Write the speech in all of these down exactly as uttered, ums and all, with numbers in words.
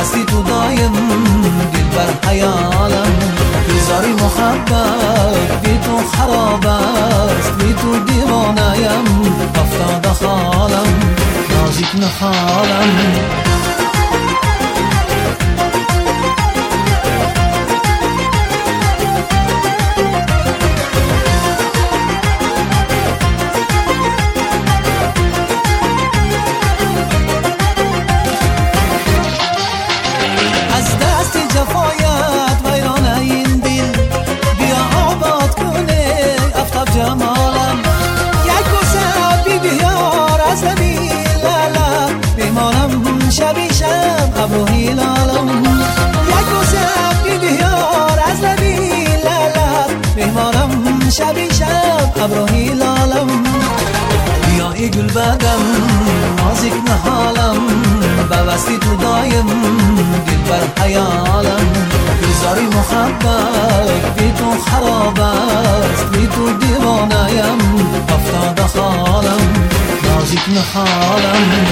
ببستی تو دایم دل بر حیالم بیزاری محبت بی تو خراب است بی تو دیوانیم افتاده خالم نازک نخالم جمالم یک بوسه بی بیار از لبی لالم میمانم شبی شب ابرو هلالم یک بوسه بی بیار از لبی لالم میمانم شبی شب ابرو هلالم بیا ای گل بدم نازک نهالم ببستی تو دایم دل بر حیالم بیزاری محبت بی تو خراب است بی تو دیوانیم افتاده خالم نازک نخالم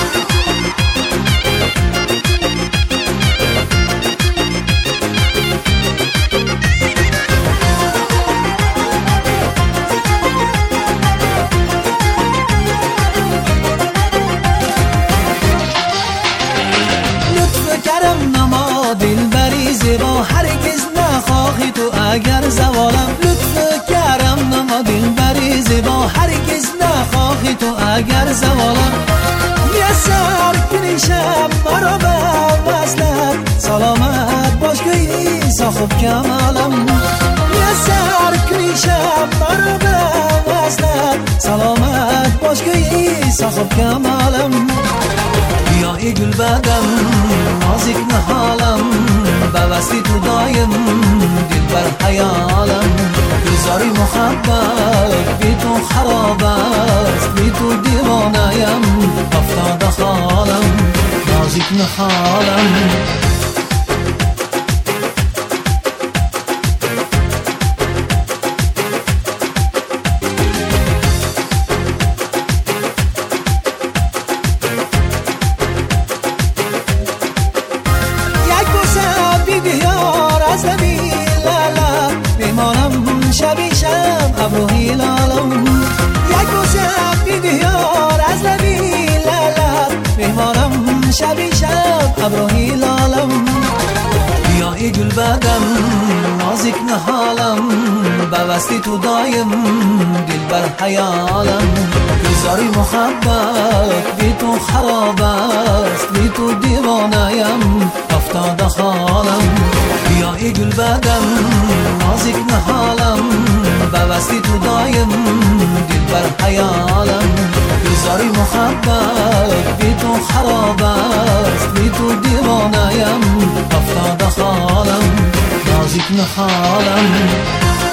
کرم نما دلبری زیبا هرگز نخواهی تو اگر زوالم لطف کرم نما دلبری زیبا هرگز نخواهی تو اگر زوالم میسر کنی شب مرا به وصلت سلامت باش که ایسا خوب کمالم میسر کنی شب مرا به وصلت سلامت باش که ایسا خوب کمالم بیا ای گل بدم نازک نهالم ببستی تو دایم دل بر حیالم بیزاری محبت بی تو خراب است بی تو دیوانیم افتاده خالم نازک نهالم میمانم شبی شب ابرو هلالم یک بوسه بی بیار از لبی لالم میمانم شبی شب ابرو هلالم بیا ای گل بدم نازک نهالم ببستی تو دایم دل بر حیالم بیزاری محبت بی تو خراب است بی تو دیوانیم افتاده خالم بیا ای گل بدم نازک نهالم ببستی تو دایم دل بر حیالم بیزاری محبت بی تو خراب است بی تو دیوانیم افتاده خالم نازک نهالم